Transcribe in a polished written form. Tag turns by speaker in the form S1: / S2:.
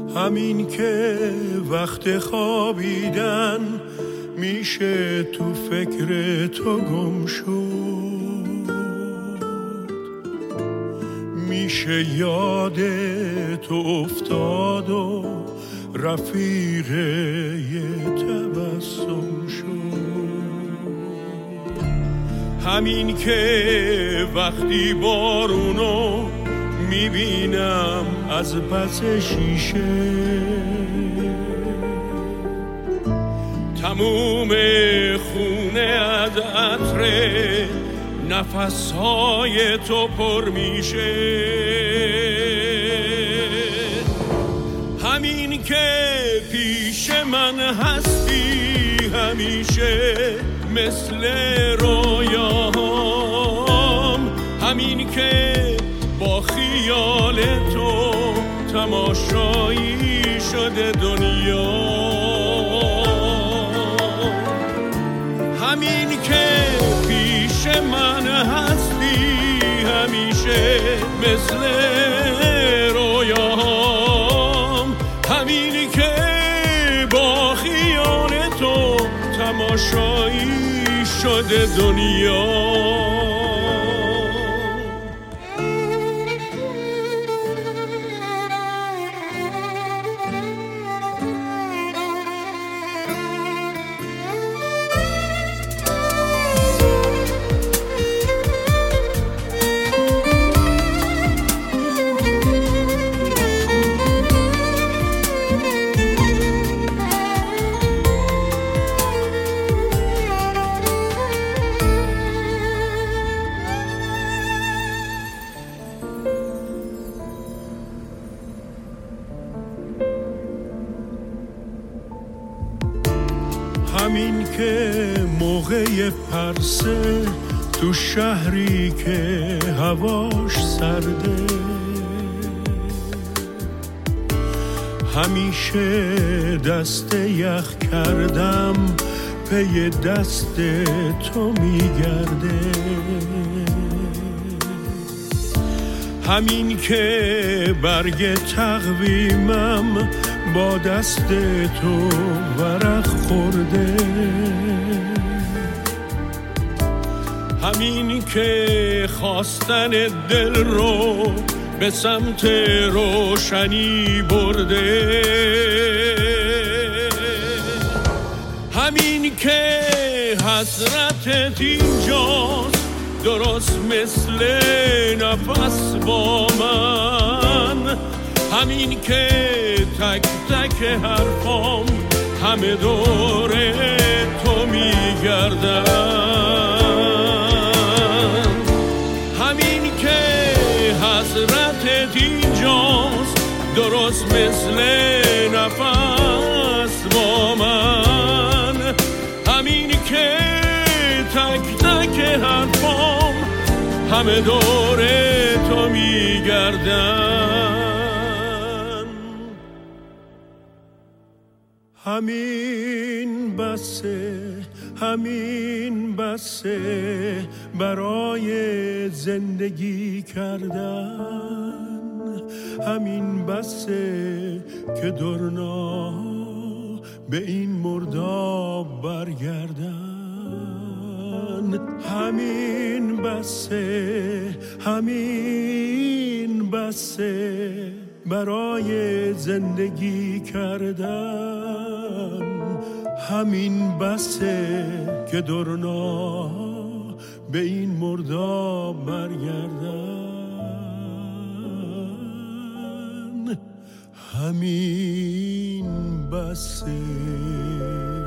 S1: همین که وقت خوابیدن میشه تو فکر تو گم شد، میشه یاد تو افتاد و رفیق یه تبسم شد. همین که وقتی بارونو میبینم از پس شیشه، تموم خونه از عطر نفسهای تو پر میشه. همین که پیش من هستی همیشه مثل رویاهام، همین که با خیال تو تماشایی شده دنیا، همین که پیش من هستی همیشه مثل رویاهام، همین که با خیال تو تماشایی شده دنیا. همین که موقع پرسه تو شهری که هواش سرده، همیشه دست یخ کردم پی دست تو میگرده. همین که برگ تقویمم با دست تو ورق خورده، همین که خواستن دل رو به سمت روشنی برده، همین که حسرتت اینجاست درست مثل نفس با من، همین که تک تک حرفام همه دور تو میگردن، همین که حسرتت اینجاست درست مثل نفس با من، همین که تک تک حرفام همه دور تو میگردن. همین بسه برای زندگی کردن، همین بسه که درنا به این مرداب برگردن، همین بسه برای زندگی کردن، همین بسه که درنا به این مرداب برگردن، همین بسه.